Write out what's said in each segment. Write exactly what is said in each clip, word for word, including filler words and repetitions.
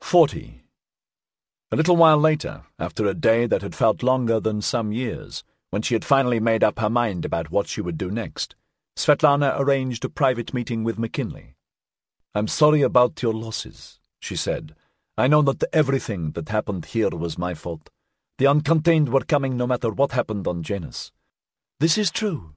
Forty. A little while later, after a day that had felt longer than some years, when she had finally made up her mind about what she would do next, Svetlana arranged a private meeting with McKinley. "I'm sorry about your losses," she said. "I know that everything that happened here was my fault. The Uncontained were coming no matter what happened on Janus." "This is true."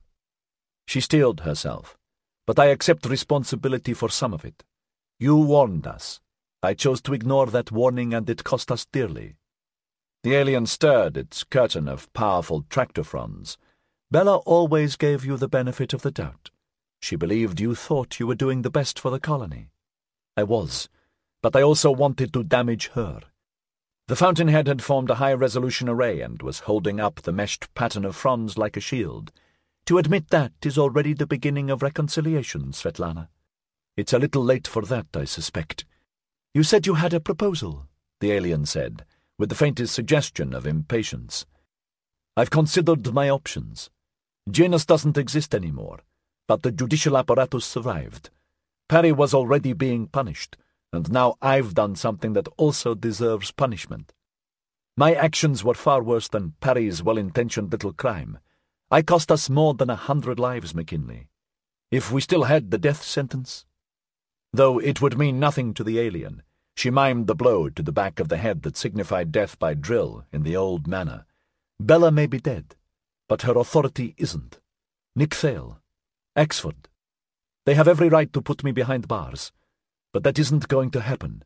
She steeled herself. "But I accept responsibility for some of it. You warned us. I chose to ignore that warning, and it cost us dearly." The alien stirred its curtain of powerful tractor fronds. "Bella always gave you the benefit of the doubt. She believed you thought you were doing the best for the colony." "I was, but I also wanted to damage her." The fountainhead had formed a high-resolution array and was holding up the meshed pattern of fronds like a shield. "To admit that is already the beginning of reconciliation, Svetlana. It's a little late for that, I suspect." "You said you had a proposal," the alien said, with the faintest suggestion of impatience. "I've considered my options. Janus doesn't exist anymore, but the judicial apparatus survived. Perry was already being punished, and now I've done something that also deserves punishment. My actions were far worse than Perry's well-intentioned little crime. I cost us more than a hundred lives, McKinley. If we still had the death sentence—" Though it would mean nothing to the alien, she mimed the blow to the back of the head that signified death by drill in the old manner. "Bella may be dead, but her authority isn't. Nick Thale, Axford. They have every right to put me behind bars, but that isn't going to happen."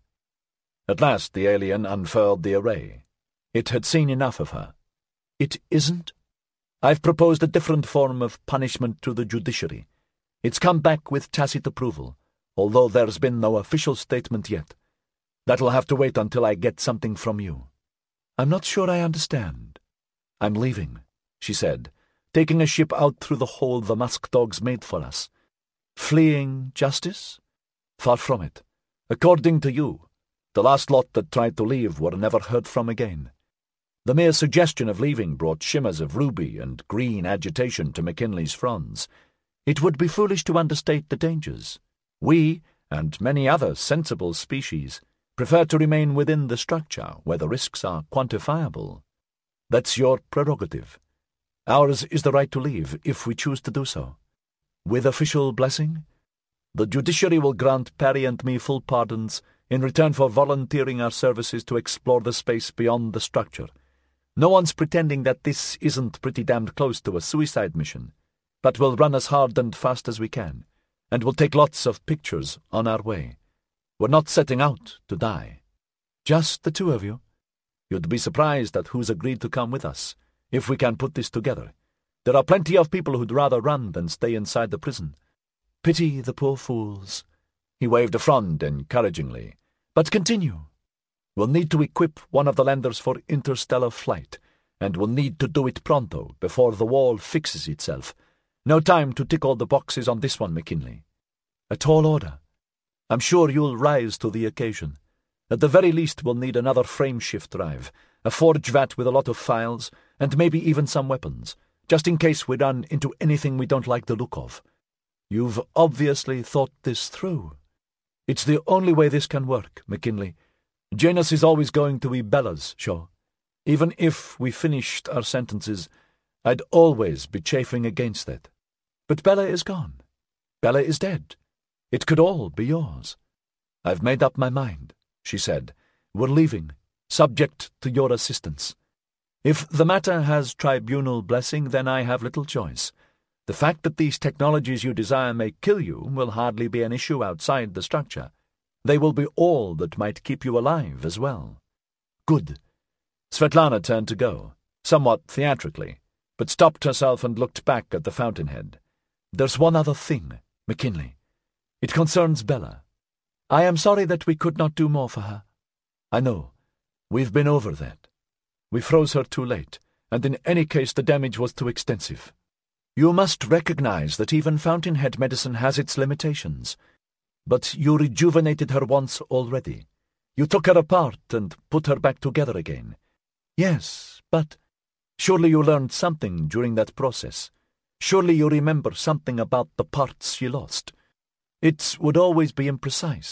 At last the alien unfurled the array. It had seen enough of her. "It isn't? I've proposed a different form of punishment to the judiciary. It's come back with tacit approval, although there's been no official statement yet. That'll have to wait until I get something from you." "I'm not sure I understand." "I'm leaving," she said, "taking a ship out through the hole the musk dogs made for us." "Fleeing justice?" "Far from it. According to you, the last lot that tried to leave were never heard from again." The mere suggestion of leaving brought shimmers of ruby and green agitation to McKinley's fronds. It would be foolish to understate the dangers. We, and many other sensible species, prefer to remain within the structure where the risks are quantifiable. That's your prerogative. Ours is the right to leave if we choose to do so. With official blessing? The judiciary will grant Perry and me full pardons in return for volunteering our services to explore the space beyond the structure. No one's pretending that this isn't pretty damned close to a suicide mission, but we'll run as hard and fast as we can, and we'll take lots of pictures on our way. We're not setting out to die." "Just the two of you?" "You'd be surprised at who's agreed to come with us, if we can put this together. There are plenty of people who'd rather run than stay inside the prison." "Pity the poor fools." He waved a frond encouragingly. "But continue." "We'll need to equip one of the landers for interstellar flight, and we'll need to do it pronto, before the wall fixes itself. No time to tick all the boxes on this one, McKinley." "A tall order." "I'm sure you'll rise to the occasion. At the very least we'll need another frameshift drive, a forge vat with a lot of files, and maybe even some weapons, just in case we run into anything we don't like the look of." "You've obviously thought this through." "It's the only way this can work, McKinley. Janus is always going to be Bella's show. Even if we finished our sentences, I'd always be chafing against that." "But Bella is gone. Bella is dead. It could all be yours." "I've made up my mind," she said. "We're leaving, subject to your assistance. If the matter has tribunal blessing, then I have little choice. The fact that these technologies you desire may kill you will hardly be an issue outside the structure. They will be all that might keep you alive as well." "Good." Svetlana turned to go, somewhat theatrically, but stopped herself and looked back at the fountainhead. "There's one other thing, McKinley. It concerns Bella. I am sorry that we could not do more for her." "I know. We've been over that. We froze her too late, and in any case the damage was too extensive. You must recognize that even fountainhead medicine has its limitations. But you rejuvenated her once already. You took her apart and put her back together again." "Yes, but—" "Surely you learned something during that process. Surely you remember something about the parts you lost. It would always be imprecise,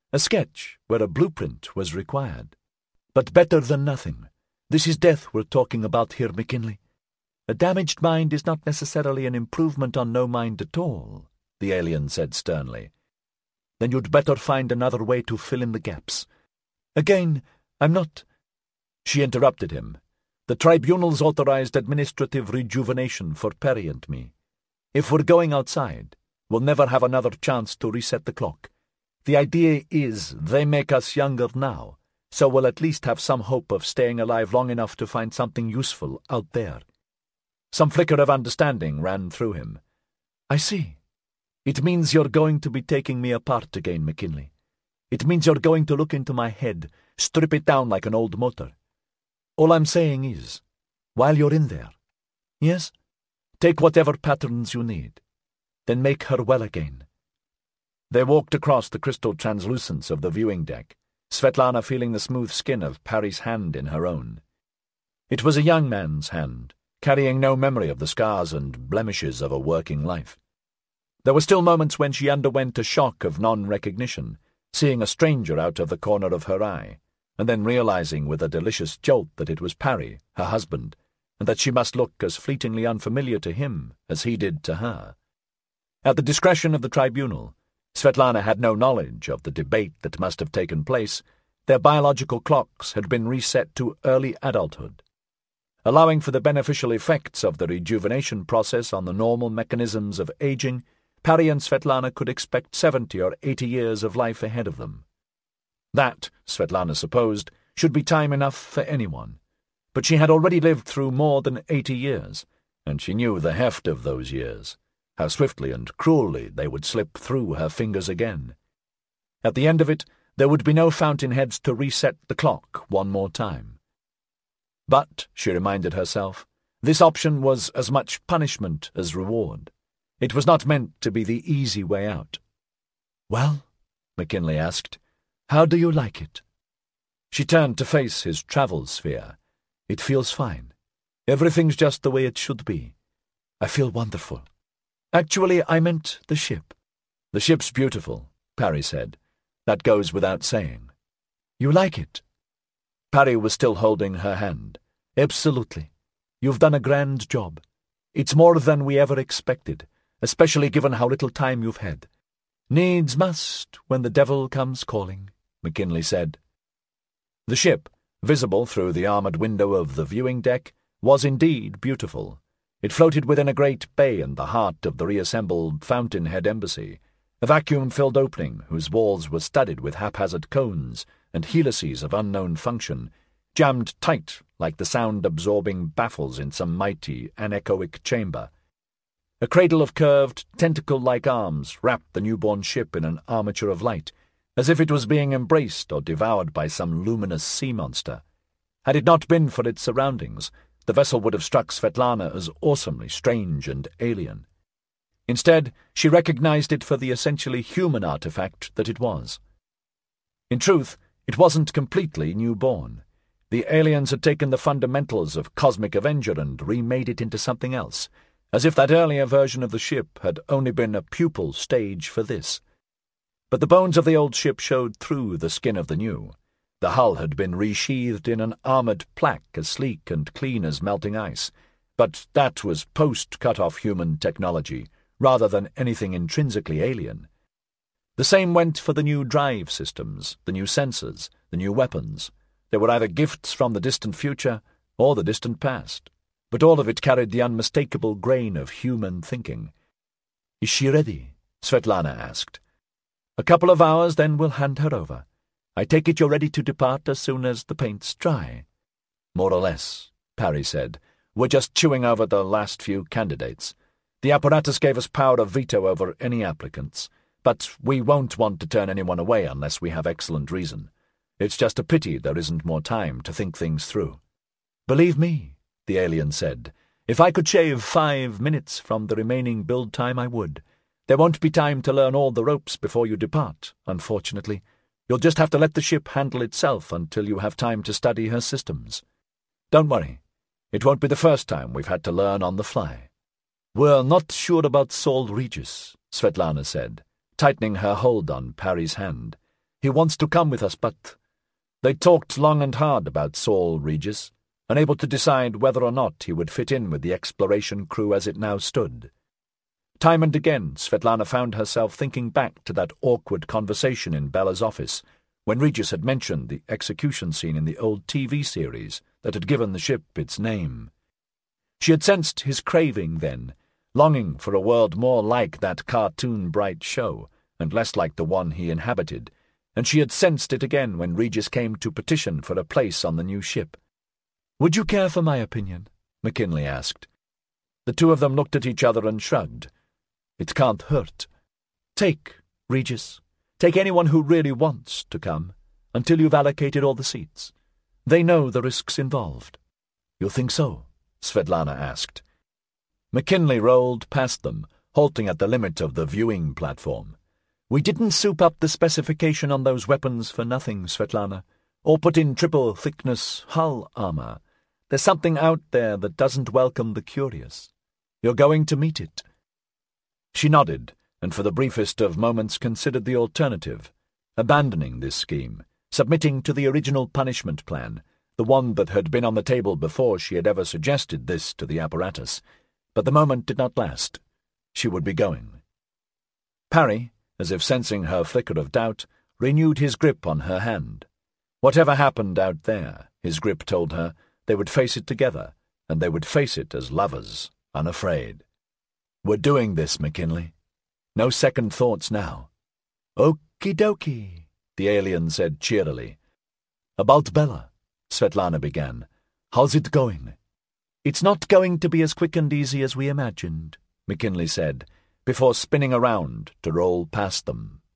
A sketch where a blueprint was required. But better than nothing. This is death we're talking about here, McKinley. A damaged mind is not necessarily an improvement on no mind at all, the alien said sternly. Then you'd better find another way to fill in the gaps. Again, I'm not... She interrupted him. The tribunal's authorized administrative rejuvenation for Perry and me. If we're going outside, we'll never have another chance to reset the clock. The idea is they make us younger now, so we'll at least have some hope of staying alive long enough to find something useful out there. Some flicker of understanding ran through him. I see. It means you're going to be taking me apart again, McKinley. It means you're going to look into my head, strip it down like an old motor. All I'm saying is, while you're in there, yes, take whatever patterns you need, then make her well again. They walked across the crystal translucence of the viewing deck, Svetlana feeling the smooth skin of Parry's hand in her own. It was a young man's hand, carrying no memory of the scars and blemishes of a working life. There were still moments when she underwent a shock of non-recognition, seeing a stranger out of the corner of her eye, and then realizing with a delicious jolt that it was Parry, her husband, and that she must look as fleetingly unfamiliar to him as he did to her. At the discretion of the tribunal, Svetlana had no knowledge of the debate that must have taken place. Their biological clocks had been reset to early adulthood. Allowing for the beneficial effects of the rejuvenation process on the normal mechanisms of aging, Parry and Svetlana could expect seventy or eighty years of life ahead of them. That, Svetlana supposed, should be time enough for anyone. But she had already lived through more than eighty years, and she knew the heft of those years, how swiftly and cruelly they would slip through her fingers again. At the end of it, there would be no fountainheads to reset the clock one more time. But, she reminded herself, this option was as much punishment as reward. It was not meant to be the easy way out. "Well," McKinley asked, "how do you like it?" She turned to face his travel sphere. "It feels fine. Everything's just the way it should be. I feel wonderful." "Actually, I meant the ship." "The ship's beautiful," Parry said. "That goes without saying." "You like it?" Parry was still holding her hand. "Absolutely. You've done a grand job. It's more than we ever expected, especially given how little time you've had. Needs must when the devil comes calling," McKinley said. The ship, visible through the armoured window of the viewing deck, was indeed beautiful. It floated within a great bay in the heart of the reassembled Fountainhead Embassy, a vacuum-filled opening whose walls were studded with haphazard cones and helices of unknown function, jammed tight like the sound-absorbing baffles in some mighty anechoic chamber. A cradle of curved, tentacle-like arms wrapped the newborn ship in an armature of light, as if it was being embraced or devoured by some luminous sea monster. Had it not been for its surroundings, the vessel would have struck Svetlana as awesomely strange and alien. Instead, she recognized it for the essentially human artifact that it was. In truth, it wasn't completely newborn. The aliens had taken the fundamentals of Cosmic Avenger and remade it into something else, as if that earlier version of the ship had only been a pupil stage for this. But the bones of the old ship showed through the skin of the new. The hull had been resheathed in an armoured plaque as sleek and clean as melting ice, but that was post-cut-off human technology, rather than anything intrinsically alien. The same went for the new drive systems, the new sensors, the new weapons. They were either gifts from the distant future or the distant past, but all of it carried the unmistakable grain of human thinking. "Is she ready?" Svetlana asked. "A couple of hours, then we'll hand her over. I take it you're ready to depart as soon as the paint's dry." "More or less," Parry said. "We're just chewing over the last few candidates. The apparatus gave us power of veto over any applicants, but we won't want to turn anyone away unless we have excellent reason. It's just a pity there isn't more time to think things through." "Believe me," the alien said, "if I could shave five minutes from the remaining build time, I would. There won't be time to learn all the ropes before you depart, unfortunately. You'll just have to let the ship handle itself until you have time to study her systems. Don't worry. It won't be the first time we've had to learn on the fly." "We're not sure about Saul Regis," Svetlana said, tightening her hold on Parry's hand. "He He wants to come with us, but—" They talked long and hard about Saul Regis, unable to decide whether or not he would fit in with the exploration crew as it now stood. Time and again Svetlana found herself thinking back to that awkward conversation in Bella's office, when Regis had mentioned the execution scene in the old T V series that had given the ship its name. She had sensed his craving then, longing for a world more like that cartoon bright show, and less like the one he inhabited, and she had sensed it again when Regis came to petition for a place on the new ship. "Would you care for my opinion?" McKinley asked. The two of them looked at each other and shrugged. "It can't hurt. Take Regis. Take anyone who really wants to come, until you've allocated all the seats. They know the risks involved." "You think so?" Svetlana asked. McKinley rolled past them, halting at the limit of the viewing platform. "We didn't soup up the specification on those weapons for nothing, Svetlana, or put in triple-thickness hull armor. There's something out there that doesn't welcome the curious. You're going to meet it." She nodded, and for the briefest of moments considered the alternative, abandoning this scheme, submitting to the original punishment plan, the one that had been on the table before she had ever suggested this to the apparatus. But the moment did not last. She would be going. Parry, as if sensing her flicker of doubt, renewed his grip on her hand. Whatever happened out there, his grip told her, they would face it together, and they would face it as lovers, unafraid. "We're doing this, McKinley. No second thoughts now." "Okie dokie," the alien said cheerily. "About Bella," Svetlana began. "How's it going?" "It's not going to be as quick and easy as we imagined," McKinley said, before spinning around to roll past them.